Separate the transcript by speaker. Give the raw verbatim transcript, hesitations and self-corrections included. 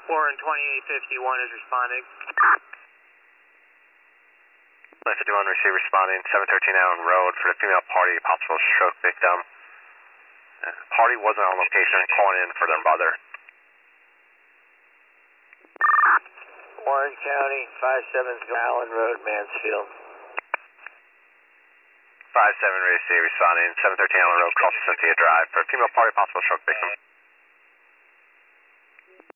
Speaker 1: Warren twenty-eight fifty-one is responding.
Speaker 2: nine fifty-one, receive responding, seven thirteen Allen Road for the female party, possible stroke victim. Uh, party wasn't on location, calling in for their mother.
Speaker 1: Warren County, five seven Allen Road, Mansfield.
Speaker 2: five seven, receive responding, seven thirteen Allen Road, cross Cynthia Drive for female party, possible stroke victim.